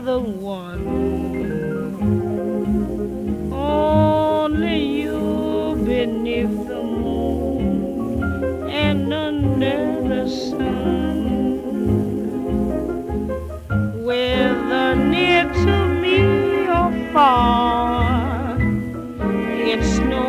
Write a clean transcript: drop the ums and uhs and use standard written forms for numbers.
the one. Only you beneath the moon and under the sun. Whether near to me or far, it's no